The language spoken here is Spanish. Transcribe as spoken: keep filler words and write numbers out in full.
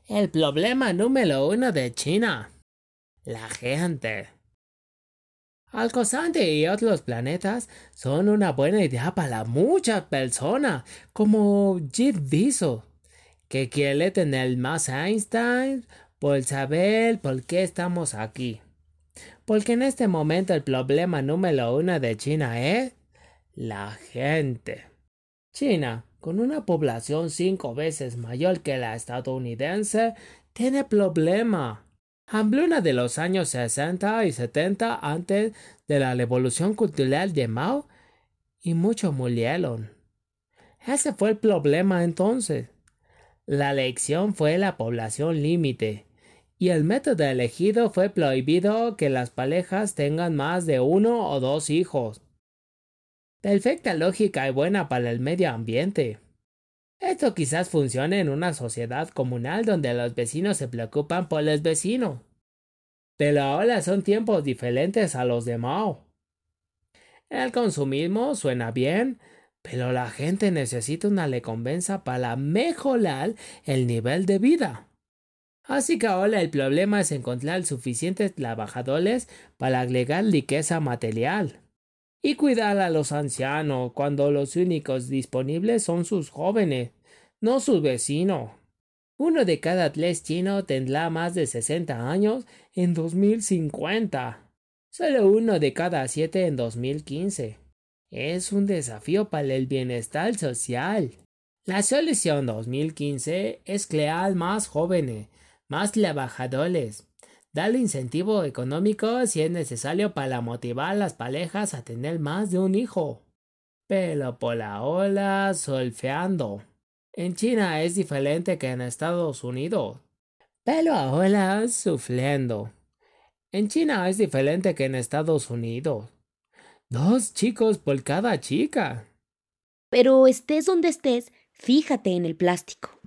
El problema número uno de China. La gente. Alcozante y otros planetas son una buena idea para muchas personas, como Jeff Bezos, que quiere tener más Einstein por saber por qué estamos aquí. Porque en este momento el problema número uno de China es la gente. China, con una población cinco veces mayor que la estadounidense, tiene problema. Hambruna de los años sesenta y setenta antes de la revolución cultural de Mao y muchos murieron. Ese fue el problema entonces. La elección fue la población límite y el método elegido fue prohibido que las parejas tengan más de uno o dos hijos. Perfecta lógica y buena para el medio ambiente. Esto quizás funcione en una sociedad comunal donde los vecinos se preocupan por los vecinos. Pero ahora son tiempos diferentes a los de Mao. El consumismo suena bien, pero la gente necesita una recompensa para mejorar el nivel de vida. Así que ahora el problema es encontrar suficientes trabajadores para agregar riqueza material y cuidar a los ancianos cuando los únicos disponibles son sus jóvenes, no sus vecinos. Uno de cada tres chinos tendrá más de sesenta años en dos mil cincuenta. Solo uno de cada siete en dos mil quince. Es un desafío para el bienestar social. La solución dos mil quince es crear más jóvenes, más trabajadores, darle incentivo económico si es necesario para motivar a las parejas a tener más de un hijo. Pero por ahora solfeando. En China es diferente que en Estados Unidos. Pero ahora sufriendo. En China es diferente que en Estados Unidos. Dos chicos por cada chica. Pero estés donde estés, fíjate en el plástico.